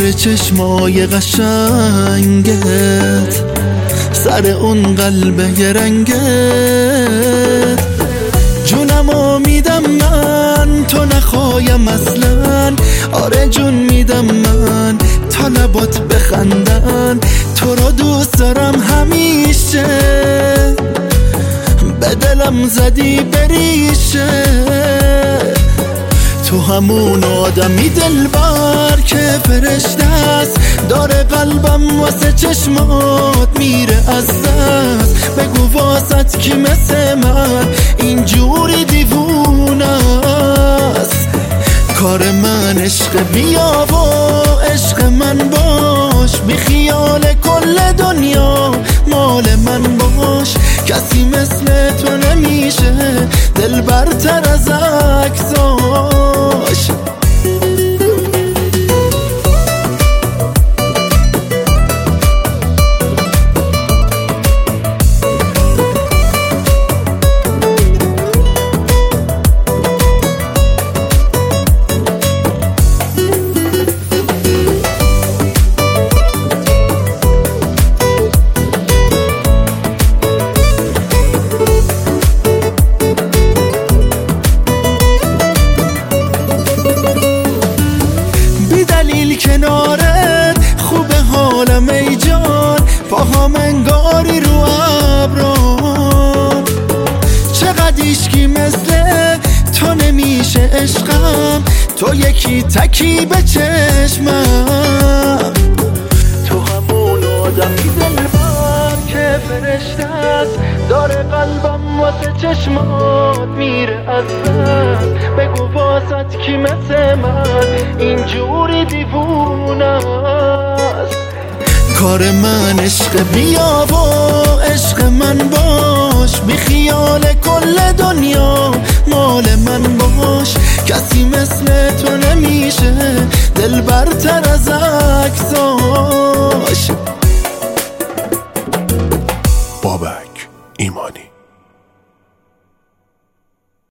سر چشمای قشنگت، سر اون قلب یه رنگت، جونمو میدم من تو نخوایم اصلا. آره جون میدم من تا لبات بخندن، تو رو دوست دارم همیشه، به دلم زدی بریشه. تو همون آدمی دلبر که فرشته است، داره قلبم واسه چشمات میره از دست. بگو واسط کی مثل من اینجوری دیوونه است؟ کار من عشق، بیا و عشق من باش، بی خیال کل دنیا مال من باش. کسی مثل تو نمیشه دل برتر از عکساش. کنارت خوبه حالم ای جان، پاهام انگاری رو ابرام. چقدر عشقی مثل تو نمیشه عشقم، تو یکی تکی به چشمم. تو همون آدمی دلبر که فرشته است، داره قلبم واسه چشمات میره از دست. بگو واسط کی مثل من اینجوری دیوونه است؟ کار من عشق، بیا و عشق من باش، بی خیال کل